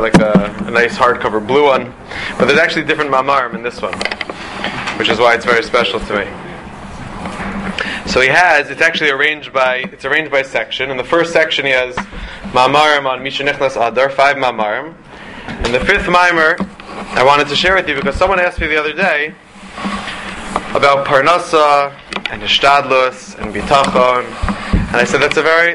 got like a nice hardcover blue one, but there's actually different mamarim in this one, which is why it's very special to me. So it's actually arranged by section. In the first section he has mamarim on Misha Nichnas Adar, 5 mamarim. And the 5th mimer I wanted to share with you because someone asked me the other day about Parnasa and Ishtadlus and Bitachon, and I said that's a very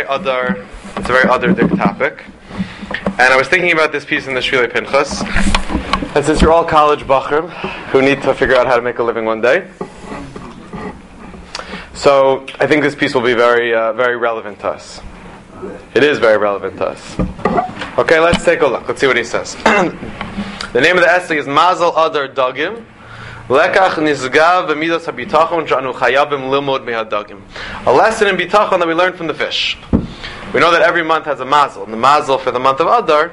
other topic. And I was thinking about this piece in the Shvilei Pinchas, and since you're all college bachrim who need to figure out how to make a living one day, so I think this piece will be very relevant to us. It is very relevant to us. Okay, let's take a look. Let's see what he says. The name of the essay is Mazel Adar Dagim. Lekach Nizgav B'midas HaBitachon Sh'anu Chayavim Limod Mehadagim. A lesson in bitachon that we learned from the fish. We know that every month has a mazel. And the mazel for the month of Adar,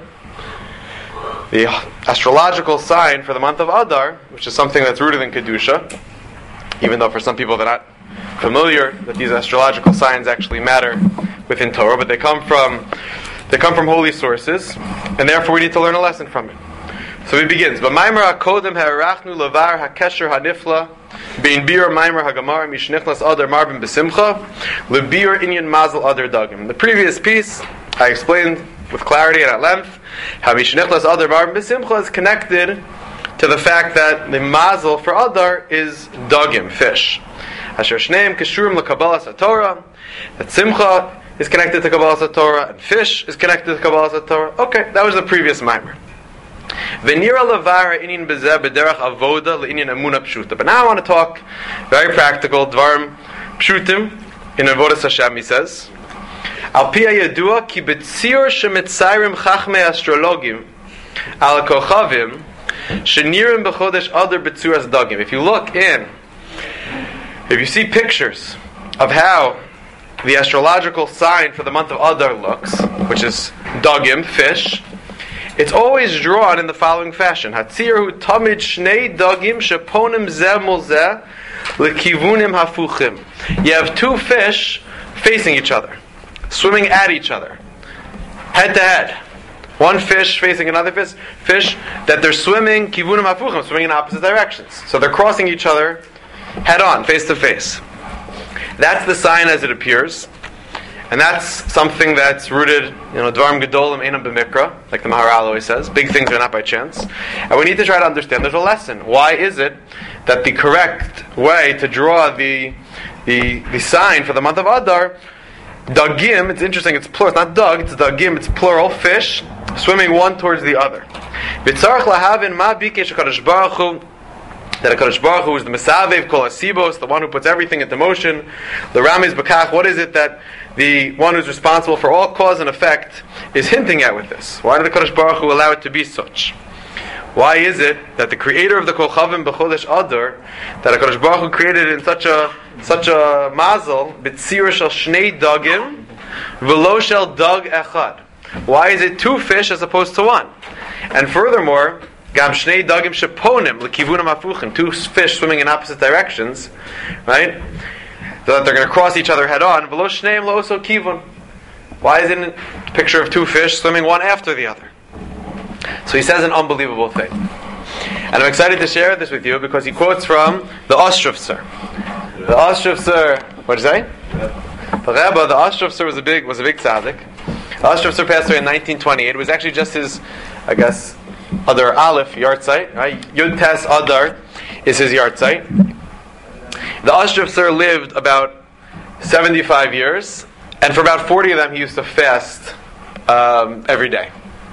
the astrological sign for the month of Adar, which is something that's rooted in Kedusha, even though for some people they're not familiar that these astrological signs actually matter within Torah, but they come from holy sources, and therefore we need to learn a lesson from it. So he begins. B'maimer hakodem ha'arachnu levar ha'kesher ha'nifla bein bir maimer ha'gamar mishnichlas adar marbin b'simcha lebir inyan mazel adar dagim. In the previous piece, I explained with clarity and at length how mishnichlas adar marbin b'simcha is connected to the fact that the mazel for adar is dagim, fish. Asher shneim keshurim lekabbalas haTorah. That simcha is connected to Kabbalas HaTorah, and fish is connected to Kabbalas HaTorah. Okay, that was the previous mimer. V'nira levara inyan bezeh b'derech avoda le'inyan emuna pshuta. But now I want to talk very practical, dvarim pshutim, in Avodas Hashem, he says. Al pi ha'yadua ki b'tzir shemitzayrim chachmei astrologim al kochavim shenirim b'chodesh adar b'tzuras dagim. If you see pictures of how the astrological sign for the month of Adar looks, which is dagim, fish, it's always drawn in the following fashion. Hatzirhu tamid shnei dagim sheponim zeh mol zeh lekivunim hafuchim. You have 2 fish facing each other, swimming at each other, head to head. One fish facing another fish that they're swimming kivunim hafuchim, swimming in opposite directions. So they're crossing each other head on, face to face. That's the sign as it appears, and that's something that's rooted, Dvarim Gedolim Einam B'Mikra, like the Maharal always says. Big things are not by chance, and we need to try to understand. There's a lesson. Why is it that the correct way to draw the sign for the month of Adar, Dagim? It's interesting. It's plural. It's not Dag. It's Dagim. It's plural. Fish swimming one towards the other. B'tzarich lahavin ma bikesh HaKadosh Baruch Hu. That HaKadosh Baruch Hu is the Mesavev Kol HaSibos, the one who puts everything into motion. The Ramiz Bakach, what is it that the one who's responsible for all cause and effect is hinting at with this? Why did HaKadosh Baruch Hu allow it to be such? Why is it that the creator of the Kochavim B'Chodesh Adar, that HaKadosh Baruch Hu created in such a mazel, B'tzir shel shnei dagim, v'lo shel dag echad? Why is it 2 fish as opposed to 1? And furthermore, Gam shnei dagim sheponim lekivunim hafuchim, 2 fish swimming in opposite directions, right? So that they're going to cross each other head on. V'lo shneim lo oso kivun. Why isn't it a picture of 2 fish swimming one after the other? So he says an unbelievable thing, and I'm excited to share this with you because he quotes from the Ostrovtzer. The Ostrovtzer, what'd you say? The Rebbe, the Ostrovtzer was a big tzaddik. The Ostrovtzer passed away in 1928. It was actually just his, I guess, Adar Aleph Yartzeit, right? Yud Tes Adar is his Yartzeit. The Ostrovtzer lived about 75 years, and for about 40 of them he used to fast every day.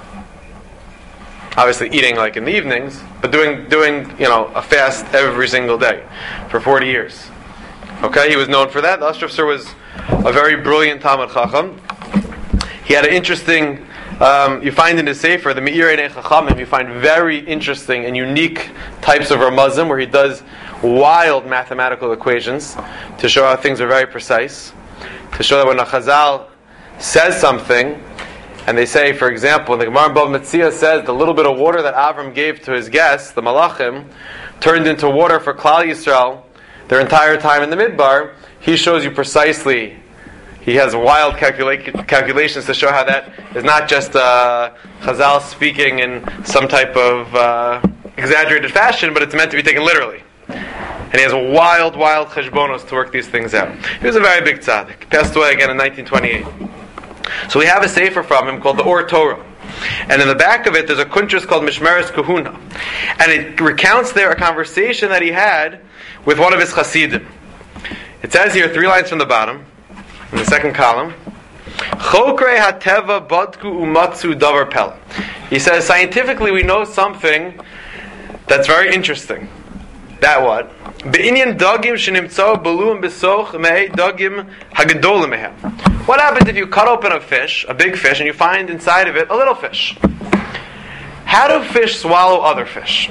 Obviously eating like in the evenings, but doing a fast every single day for 40 years. Okay, he was known for that. The Ostrovtzer was a very brilliant Talmid Chacham. He had an interesting. You find in his Sefer, the Meir Einei Chachamim, you find very interesting and unique types of Ramazim where he does wild mathematical equations to show how things are very precise, to show that when a Chazal says something, and they say, for example, the Gemara in Bava Metzia says the little bit of water that Avram gave to his guests, the Malachim, turned into water for Klal Yisrael their entire time in the Midbar, he shows you precisely he has wild calculations to show how that is not just Chazal speaking in some type of exaggerated fashion, but it's meant to be taken literally. And he has wild cheshbonos to work these things out. He was a very big tzaddik. He passed away again in 1928. So we have a sefer from him called the Or Torah. And in the back of it, there's a kuntres called Mishmeres Kahuna. And it recounts there a conversation that he had with one of his chassidim. It says here, 3 lines from the bottom, in the second column, Chokrei hateva badku umatsu davar pella. He says, scientifically we know something that's very interesting. That what? Be'inyan dagim shenimtzao balum besoch mei dagim hagadolim mehem. What happens if you cut open a fish, a big fish, and you find inside of it a little fish? How do fish swallow other fish?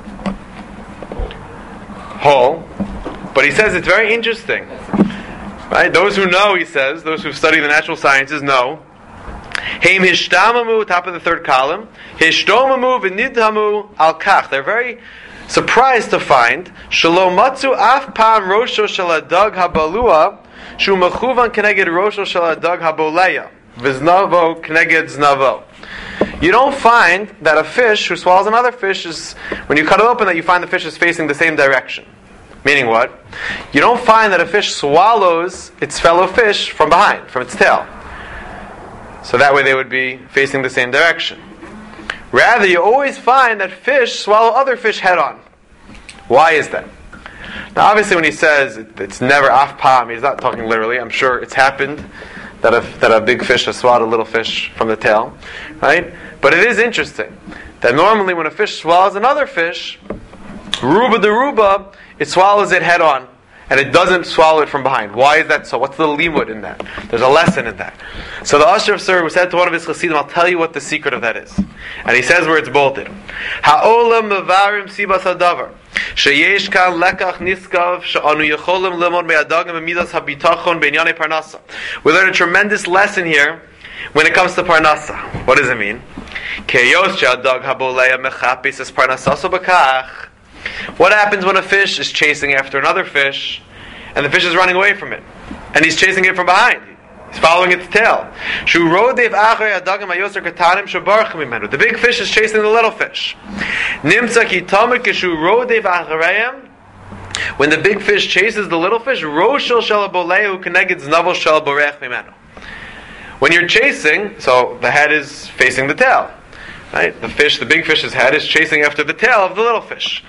Whole. But he says it's very interesting. Right? Those who know, he says, those who study the natural sciences know. Heim hishtamamu, top of the third column. Hishtomamu v'nidhamu al kach. They're very surprised to find Shalom matzu af pam rosho shaladag habalua shu mechuvan keneged rosho shaladag haboleya v'znavo keneged znavo. You don't find that a fish who swallows another fish is, when you cut it open, that you find the fish is facing the same direction. Meaning what? You don't find that a fish swallows its fellow fish from behind, from its tail. So that way they would be facing the same direction. Rather, you always find that fish swallow other fish head on. Why is that? Now, obviously, when he says it's never af pam, he's not talking literally. I'm sure it's happened that a big fish has swallowed a little fish from the tail, right? But it is interesting that normally when a fish swallows another fish, ruba de ruba, it swallows it head on, and it doesn't swallow it from behind. Why is that so? What's the limud in that? There's a lesson in that. So the Usher of Sir said to one of his chassidim, I'll tell you what the secret of that is. And he says where it's bolted. Ha'olam mevarim sibas hadavar. Sheyesh kan lekach niskav she'anu yecholim limod me'adagim emidas habitachon be'nyane parnasa. We learn a tremendous lesson here when it comes to parnasa. What does it mean? Keyos she'adag haboleya mechapis es parnasaso b'kach. What happens when a fish is chasing after another fish, and the fish is running away from it, and he's chasing it from behind? He's following its tail. The big fish is chasing the little fish. When the big fish chases the little fish, when you're chasing, so the head is facing the tail. Right? The big fish's head is chasing after the tail of the little fish.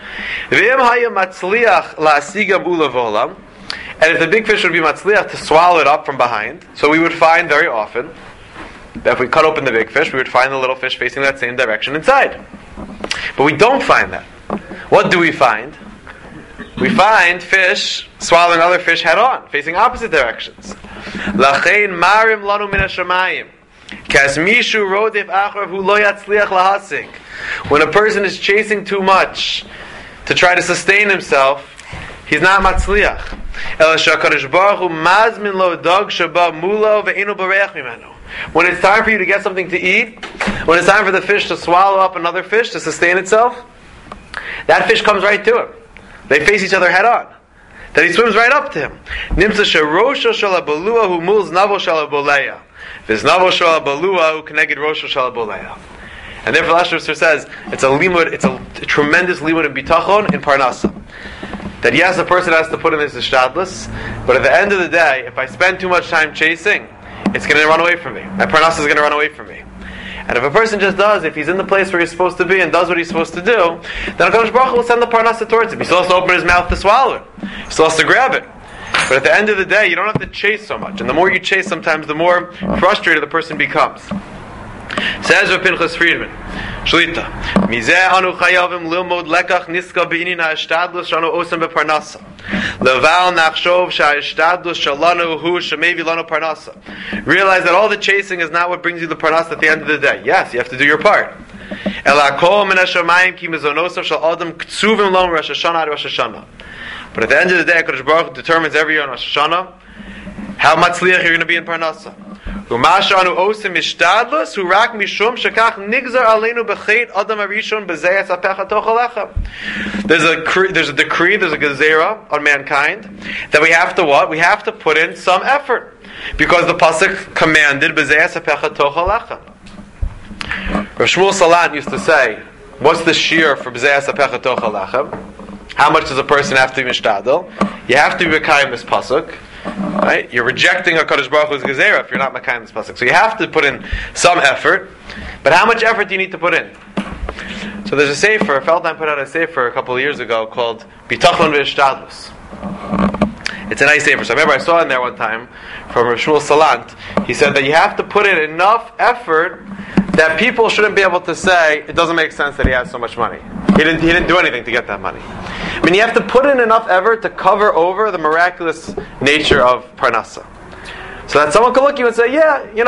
And if the big fish would be matzliach to swallow it up from behind, so we would find very often that if we cut open the big fish, we would find the little fish facing that same direction inside. But we don't find that. What do we find? We find fish swallowing other fish head on, facing opposite directions. Lachein marim lanu min hashamayim. When a person is chasing too much to try to sustain himself, he's not matzliach. When it's time for you to get something to eat, when it's time for the fish to swallow up another fish to sustain itself, that fish comes right to him. They face each other head on. Then he swims right up to him. And therefore, Lashon says it's a limud, it's a tremendous limud in bitachon in parnasa. That yes, a person has to put in his ishtadlus, but at the end of the day, if I spend too much time chasing, it's going to run away from me. My parnasa is going to run away from me. And if a person just does, if he's in the place where he's supposed to be and does what he's supposed to do, then HaKadosh Baruch Hu will send the parnasa towards him. He still has to open his mouth to swallow it. He still has to grab it. But at the end of the day, you don't have to chase so much. And the more you chase, sometimes the more frustrated the person becomes. Says Rav Pinchas Friedman, Shlita, Mizeh anu chayavim lilmod lekach niska be'inin ha'ishtadlus shanu osam be'parnasa. Leval nachshov sha'ishtadlus shalanu hu shemevi lanu parnasa. Realize that all the chasing is not what brings you the parnasa at the end of the day. Yes, you have to do your part. Elakol min hashamayim ki mizonosav shal adam ktsuvim lom Rosh Hashanah ad Rosh Hashanah. But at the end of the day, HaKadosh Baruch Hu determines every year on Rosh Hashanah how matzliach you're going to be in parnasa. Umashanu osim ishtadlus hu rak mishum shekach nigzar aleinu b'cheit adam arishon b'zeyas apecha tochalecha. There's a decree, there's a gezerah on mankind that we have to what? We have to put in some effort because the pasuk commanded b'zeyas apecha tochalecha. Rav Shmuel Salant used to say, what's the shear for b'zeyas apecha tochalecha? How much does a person have to be mishtadel? You have to be mekayim this pasuk. Right? You're rejecting HaKadosh Baruch Hu's gezerah if you're not mekayim this pasuk. So you have to put in some effort. But how much effort do you need to put in? So there's a sefer, Feldheim put out a sefer a couple of years ago called Bitachon V'Ishtadlus. It's a nice sefer. So I remember I saw in there one time from Rav Shmuel Salant. He said that you have to put in enough effort that people shouldn't be able to say it doesn't make sense that he has so much money. He didn't do anything to get that money. I mean, you have to put in enough effort to cover over the miraculous nature of Parnasa. So that someone could look at you and say, yeah, he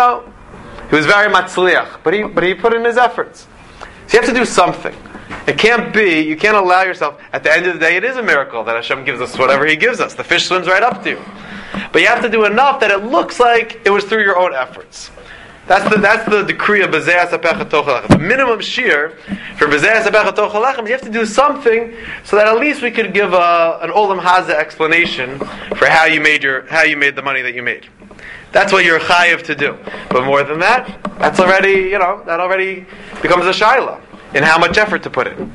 was very matzliach, but he put in his efforts. So you have to do something. You can't allow yourself, at the end of the day, it is a miracle that Hashem gives us whatever He gives us. The fish swims right up to you. But you have to do enough that it looks like it was through your own efforts. That's the decree of B'zeyas Apecha Tochalechem. The minimum shear for B'zeyas Apecha Tochalechem is you have to do something so that at least we could give an Olam Hazeh explanation for how you made the money that you made. That's what you're chayiv to do. But more than that, that already becomes a shaila in how much effort to put in.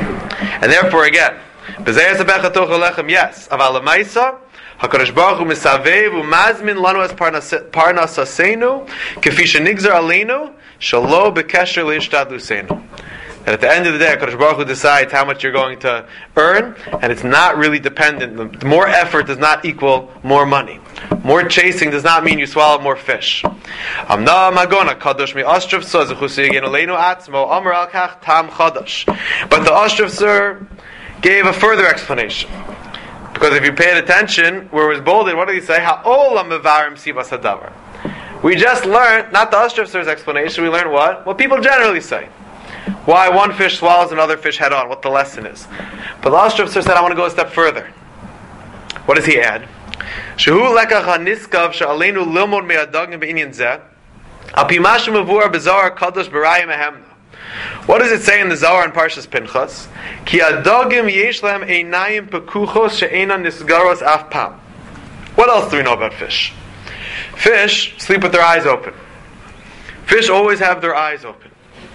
And therefore, again, B'zeyas Apecha Tochalechem, yes. Aval L'maisa, HaKadosh Baruch Hu misavev u'mazmin lanu es parnasaseinu kefi shenigzar aleinu shalo b'kesher le'ishtadluseinu. That at the end of the day, HaKadosh Baruch Hu decides how much you're going to earn, and it's not really dependent. More effort does not equal more money. More chasing does not mean you swallow more fish. Amna magona kadosh mi ashtrav so zechusi yegenu leinu atzmo amar al kach tam chadash. But the ashtrav sir gave a further explanation. Because if you paid attention, where it was bolded, what did he say? Ha'olam mevarim sivas hadavar. We just learned, not the Ashtrav Sir's explanation, we learned what? What people generally say. Why one fish swallows another fish head on, what the lesson is. But the Ashtrav Sir said, I want to go a step further. What does he add? Shehu lekach haniskav she'aleinu lilmod me'adagim be'inyan zeh api mashu mavur b'zahar kadosh b'rayim ehemna. What does it say in the Zohar and Parshas Pinchas? Ki adagim yesh lahem einayim pekuchos she'enan nisgaros af pam. What else do we know about fish? Fish sleep with their eyes open. Fish always have their eyes open.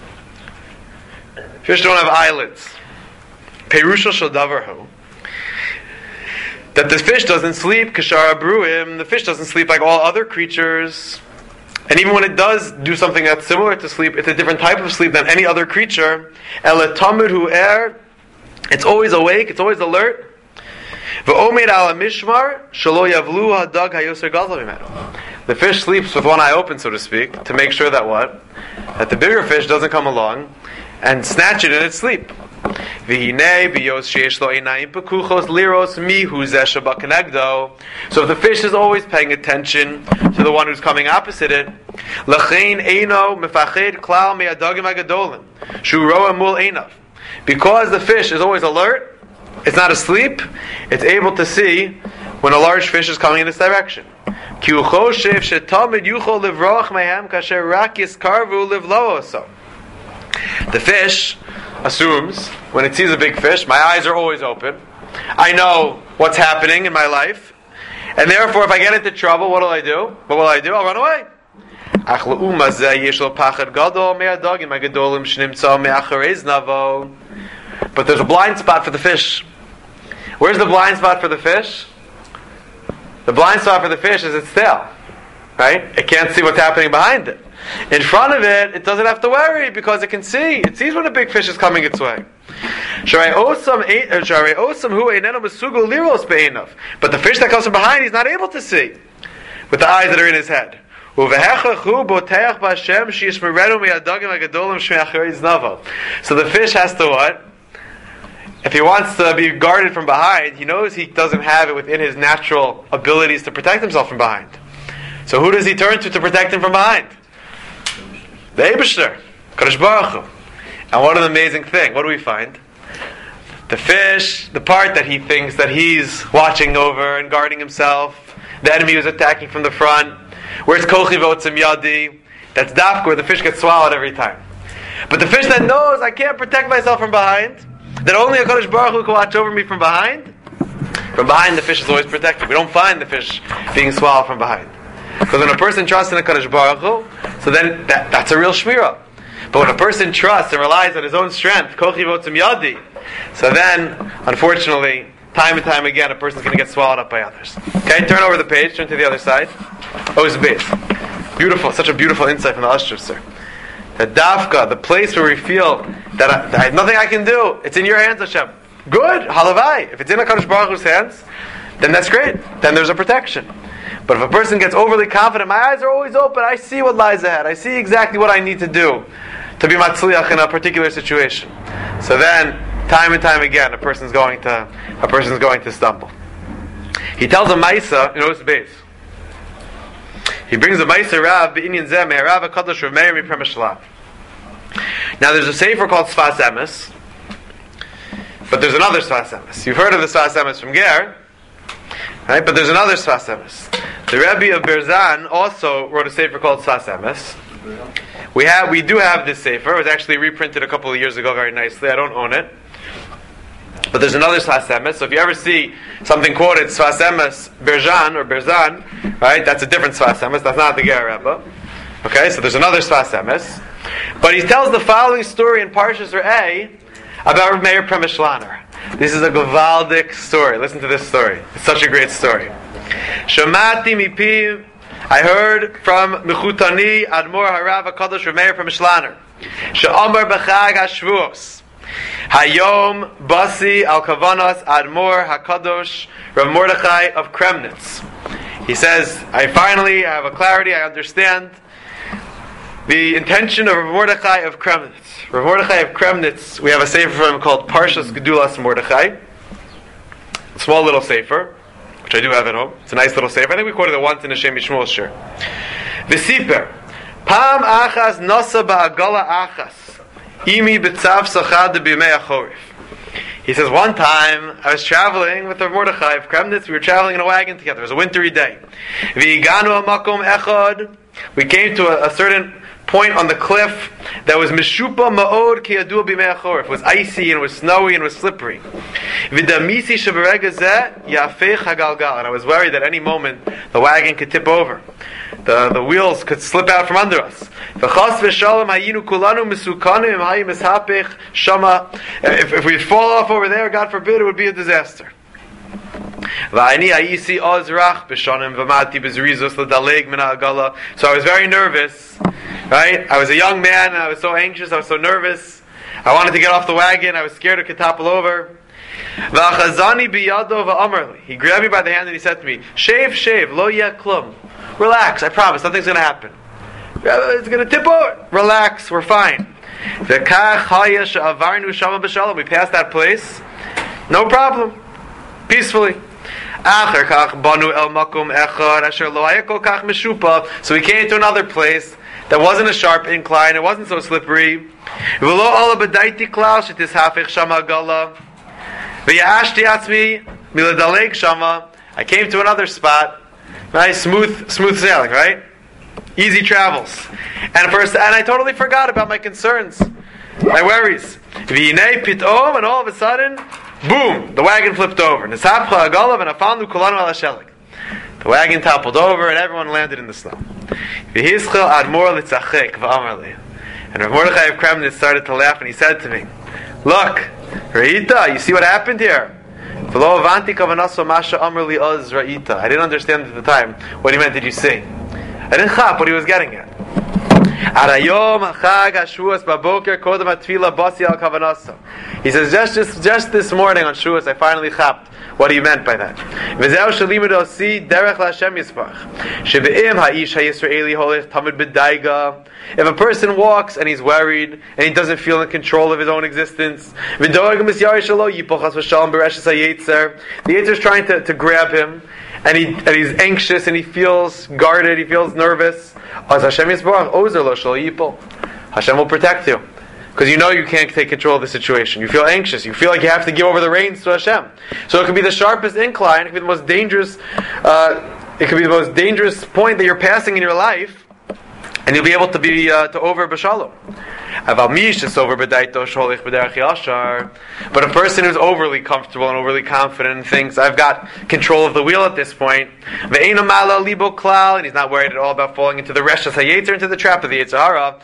Fish don't have eyelids. Perusha shel davar hu. That the fish doesn't sleep kashara bruim. The fish doesn't sleep like all other creatures. And even when it does do something that's similar to sleep, it's a different type of sleep than any other creature. Elatamid hu er, it's always awake, it's always alert. V'omed ala mishmar shelo yavlu hadag hayoser gadol mimenu. The fish sleeps with one eye open, so to speak, to make sure that what? That the bigger fish doesn't come along and snatch it in its sleep. V'hinei biyos sheish lo einayim pekuchos liros mihu zeh sheba kenegdo. So if the fish is always paying attention to the one who's coming opposite it, lachein eino mefached klal me'adagim hagadolim shu roa mul einav. Because the fish is always alert, it's not asleep, it's able to see when a large fish is coming in this direction. Ki hu choshev shetamid yuchol livroach mehem kasher rak yiskarvu livlo oso. The fish assumes, when it sees a big fish, my eyes are always open. I know what's happening in my life. And therefore, if I get into trouble, what will I do? What will I do? I'll run away. But there's a blind spot for the fish. Where's the blind spot for the fish? The blind spot for the fish is its tail. Right? It can't see what's happening behind it. In front of it, it doesn't have to worry because it can see. It sees when a big fish is coming its way. But the fish that comes from behind, he's not able to see with the eyes that are in his head. So the fish has to what? If he wants to be guarded from behind, he knows he doesn't have it within his natural abilities to protect himself from behind. So who does he turn to protect him from behind? The Eibishter, Kadosh Baruch Hu. And what an amazing thing. What do we find? The fish, the part that he thinks that he's watching over and guarding himself, the enemy who's attacking from the front, Where's kochi v'otzim yadi? That's dafka, where the fish gets swallowed every time. But the fish that knows I can't protect myself from behind, that only HaKadosh Baruch Hu can watch over me from behind the fish is always protected. We don't find the fish being swallowed from behind. Because when a person trusts in HaKadosh Baruch Hu, so then that's a real shmirah. But when a person trusts and relies on his own strength, kochi v'otzim yadi, so then, unfortunately, time and time again, a person's going to get swallowed up by others. Okay, turn over the page, turn to the other side. Oz Beis. Beautiful, such a beautiful insight from the Ashtra, sir. That dafka, the place where we feel that I have nothing I can do, it's in your hands, Hashem. Good, halavai. If it's in HaKadosh Baruch Hu's hands, then that's great. Then there's a protection. But if a person gets overly confident, my eyes are always open, I see what lies ahead, I see exactly what I need to do to be matzliach in a particular situation. So then, time and time again, a person's going to stumble. He tells a Maisa, Oz Beis. He brings a Maisa Rav b'inyan zeh me'arav HaKadosh Rav Meir miPremeshla. Now there's a sefer called Sfas Emes, but there's another Sfas Emes. You've heard of the Sfas Emes from Ger, right? But there's another Sfas Emes. The Rebbe of Berzan also wrote a sefer called Sfas Emes. We do have this sefer. It was actually reprinted a couple of years ago very nicely. I don't own it. But there's another Sfas Emes. So if you ever see something quoted Sfas Emes Berzan or Berzan, right? That's a different Sfas Emes. That's not the Ger Rebbe. Okay, so there's another Sfas Emes. But he tells the following story in Parshas Re'eh about Rav Meir Premishlaner. This is a gavaldik story. Listen to this story. It's such a great story. Shamati mipiv, I heard from Mechutani Admor Harav HaKadosh Rav Meir Premishlaner. She'omer b'chag HaShavuos. Hayom Basi Al Kavanas Admor HaKadosh Rav Mordechai of Kremnitz. He says, I have a clarity, I understand the intention of Rav Mordechai of Kremnitz. Rav Mordechai of Kremnitz, we have a sefer from him called Parshas Gedulas Mordechai. A small little sefer, which I do have at home. It's a nice little sefer. I think we quoted it once in the Shem Yishmuel shir. V'siper, Pam achas nasa ba'agala achas, imi b'tzav sachad b'yimei achorif. He says, one time, I was traveling with Rav Mordechai of Kremnitz. We were traveling in a wagon together. It was a wintry day. V'iganu ha'makom echad. We came to a certain point on the cliff that was mishupa ma'od ki yadua b'mei achorif. It was icy and it was snowy and it was slippery. V'damisi sheberega zeh yafeich hagalgal. And I was worried that any moment the wagon could tip over. The wheels could slip out from under us. V'chas v'shalom hayinu kulanu misukanim hayim mishapech shama. If we'd fall off over there, God forbid, it would be a disaster. So I was very nervous, right? I was a young man and I was so anxious, I was so nervous. I wanted to get off the wagon, I was scared it could topple over. He grabbed me by the hand and he said to me, Shave, lo yeh klum. Relax, I promise, nothing's going to happen. It's going to tip over. Relax, we're fine. We passed that place, no problem, peacefully. So we came to another place that wasn't a sharp incline, it wasn't so slippery. I came to another spot. Nice, smooth sailing, right? Easy travels. And I totally forgot about my concerns, my worries. And all of a sudden, boom! The wagon flipped over. The wagon toppled over, and everyone landed in the snow. And Rav Mordechai of Kremnitz started to laugh, and he said to me, "Look, Ra'ita, you see what happened here? I didn't understand at the time what he meant. Did you see? I didn't chap what he was getting at. He says, just this morning on Shavuos, I finally chapped what he meant by that. If a person walks and he's worried and he doesn't feel in control of his own existence, the Yetzer is trying to grab him, and he's anxious and he feels guarded, he feels nervous. Hashem will protect you. Because you know you can't take control of the situation. You feel anxious. You feel like you have to give over the reins to Hashem. So it could be the sharpest incline. It could be the most dangerous it could be the most dangerous point that you're passing in your life, and you'll be able to be to over b'shalom. But a person who's overly comfortable and overly confident and thinks, I've got control of the wheel at this point, and he's not worried at all about falling into the reshas hayetzer, into the trap of the Yetzer Hara,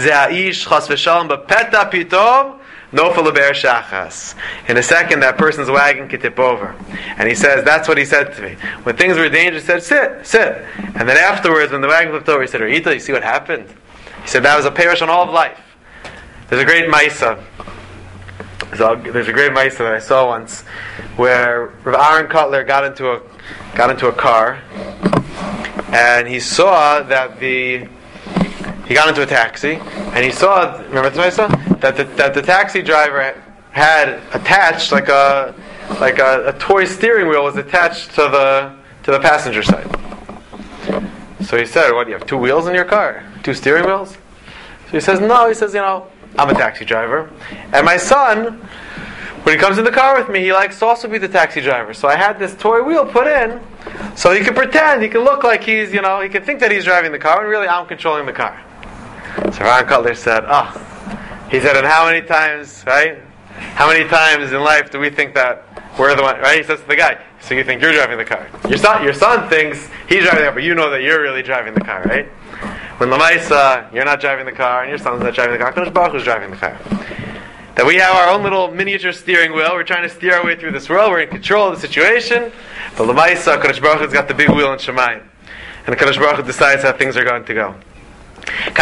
in a second, that person's wagon could tip over. And he says, that's what he said to me. When things were dangerous, he said, sit. And then afterwards, when the wagon flipped over, he said, Rita, you see what happened? He said, that was a perish on all of life. There's a great Maisa. There's a great Maisa that I saw once, where Rav Aaron Kotler got into a car, and he saw that he got into a taxi, and he saw, remember the Maisa? That the taxi driver had attached like a toy steering wheel was attached to the passenger side. So he said, "What, you have two wheels in your car? Two steering wheels?" So he says, "No." He says, I'm a taxi driver, and my son, when he comes in the car with me, he likes to also be the taxi driver. So I had this toy wheel put in, so he can pretend, he can look like he's, he can think that he's driving the car, and really I'm controlling the car." So Ron Cutler said, he said, and how many times, right? How many times in life do we think that we're the one, right? He says to the guy, so you think you're driving the car. Your son thinks he's driving the car, but you know that you're really driving the car, right? When Lamaisa, you're not driving the car, and your son's not driving the car, Kadosh Baruch Hu is driving the car. That we have our own little miniature steering wheel, we're trying to steer our way through this world, we're in control of the situation, but Lamaisa, Kadosh Baruch Hu's got the big wheel in Shemayim. And Kadosh Baruch Hu decides how things are going to go. So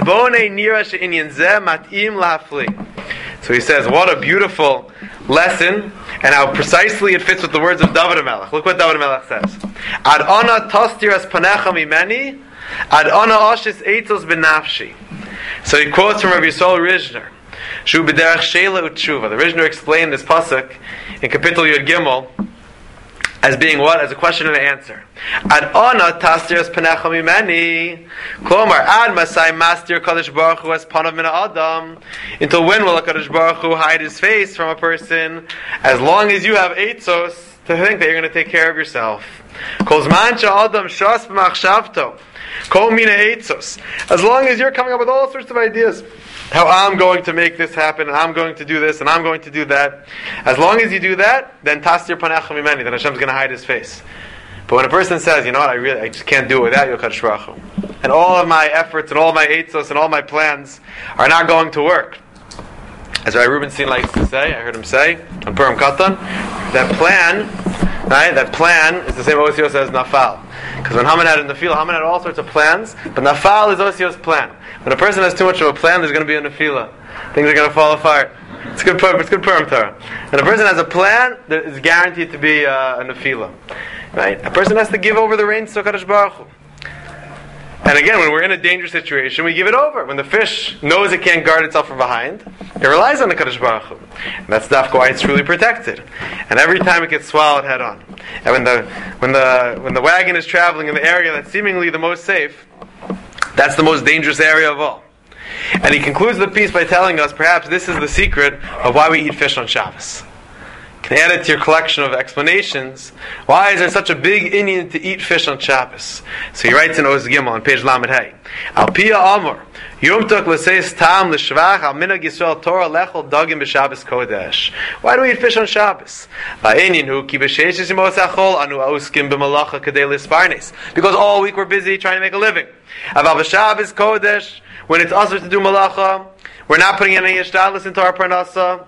he says, what a beautiful lesson, and how precisely it fits with the words of David HaMelech. Look what David HaMelech says. Ad ana tostiras panecha mimeni, ad ana ashis eitzos benafshi. So he quotes from Rabbi Yisrael Rizhner, Shu b'derech sheila u'tshuva. The Rizhner explained this pasuk in Kapitel Yud Gimel as being what? As a question and an answer. Ad ana tastiras panecha mimeni, klomar ad masai mastir Kadosh Baruch Hu as panav min adam. Until when will a Kadosh Baruch Hu hide his face from a person? As long as you have eitzos to think that you're going to take care of yourself. Kol zman she'adam shas b'machshavto, kol mina eitzos. As long as you're coming up with all sorts of ideas, how I'm going to make this happen, and I'm going to do this, and I'm going to do that. As long as you do that, then tastir panecha mimeni, then Hashem's going to hide his face. But when a person says, you know what, I just can't do it without you, Kadosh Baruch Hu, and all of my efforts, and all of my eitzos, and all my plans are not going to work. As Rabbi Rubenstein likes to say, I heard him say, on Purim Katan, that plan is the same Osios as Nafal. Because when Haman had a Nefila, Haman had all sorts of plans, but Nafal is Osios' plan. When a person has too much of a plan, there's going to be a Nefila. Things are going to fall apart. It's good Purim Torah. When a person has a plan, there is guaranteed to be a Nefila. Right? A person has to give over the reins to Kadosh Baruch Hu. And again, when we're in a dangerous situation, we give it over. When the fish knows it can't guard itself from behind, it relies on the Kadosh Baruch Hu. And that's dafka why it's truly protected. And every time it gets swallowed head on. And when the wagon is traveling in the area that's seemingly the most safe, that's the most dangerous area of all. And he concludes the piece by telling us, perhaps this is the secret of why we eat fish on Shabbos. You can add it to your collection of explanations. Why is there such a big Indian to eat fish on Shabbos? So he writes in Oz Gimel on page Lamed Hey. Al Pia Amor, Yom Tok L'Seis Tam L'Shvach Al Minhag Yisrael Torah Lechol Dagim B'Shabbos Kodesh. Why do we eat fish on Shabbos? Va'inyin hu ki b'sheish yimos hachol anu auskim b'malacha kadei l'sparnes. Because all week we're busy trying to make a living. Aval B'Shabbos Kodesh, when it's usher to do malacha, we're not putting any yishtadlus into our parnasa.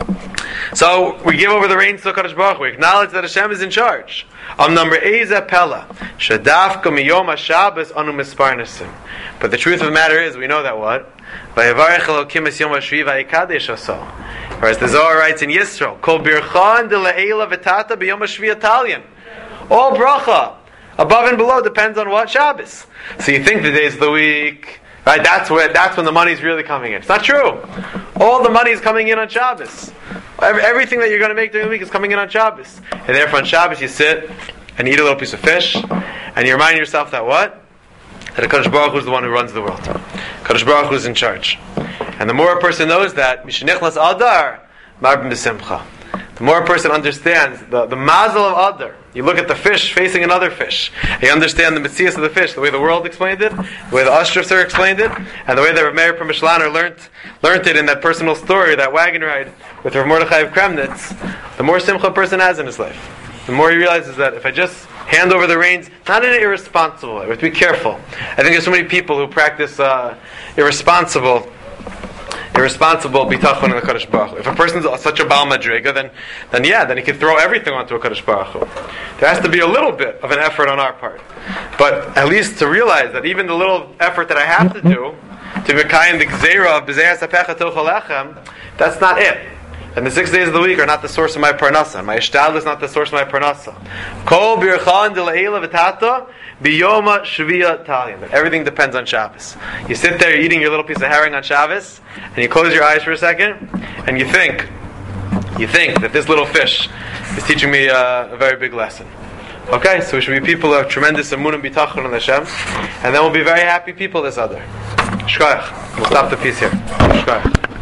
So we give over the reins to Kadosh Baruch Hu. We acknowledge that Hashem is in charge. Number Eza Pella Shadafka Miyom HaShabbos Anu Misparnesim. But the truth of the matter is, we know that what? Vayevarech Elokim Es Yom HaShvi Vayikadesh Oso. Whereas the Zohar writes in Yisro, Kol Birchan De Le'ela V'Tata B'Yom HaShvi Atalian. All bracha above and below depends on what? Shabbos. So you think the days of the week, right? That's when the money's really coming in. It's not true. All the money is coming in on Shabbos. Everything that you're going to make during the week is coming in on Shabbos. And therefore on Shabbos you sit and eat a little piece of fish, and you remind yourself that what? That Kadosh Baruch Hu is the one who runs the world. Kadosh Baruch Hu is in charge. And the more a person knows that, Mishenichlas Adar, Marbim B'Simcha. the more a person understands the mazel of Adar. You look at the fish facing another fish. You understand the metzias of the fish, the way the world explained it, the way the Ostrasser explained it, and the way that Rav Meir Permishlaner learned it in that personal story, that wagon ride with Rav Mordechai of Kremnitz. The more simcha a person has in his life, the more he realizes that if I just hand over the reins, not in an irresponsible way, we have to be careful. I think there's so many people who practice irresponsible bitachon in the Kadosh Baruch Hu. If a person's such a Baal Madriga, then he can throw everything onto a Kadosh Baruch Hu. There has to be a little bit of an effort on our part. But at least to realize that even the little effort that I have to do, to be kind the Gzeira of B'zei Hasapecha Tochel Lechem, that's not it. And the 6 days of the week are not the source of my parnasa. My ishtadlus is not the source of my parnasa. Kol birchan de le'ela v'tata biyoma shviya talyan. But everything depends on Shabbos. You sit there, you're eating your little piece of herring on Shabbos, and you close your eyes for a second, and you think that this little fish is teaching me a very big lesson. Okay, so we should be people who have tremendous emunah and bitachon on Hashem, and then we'll be very happy people this other. Shkoyach. We'll stop the piece here. Shkoyach.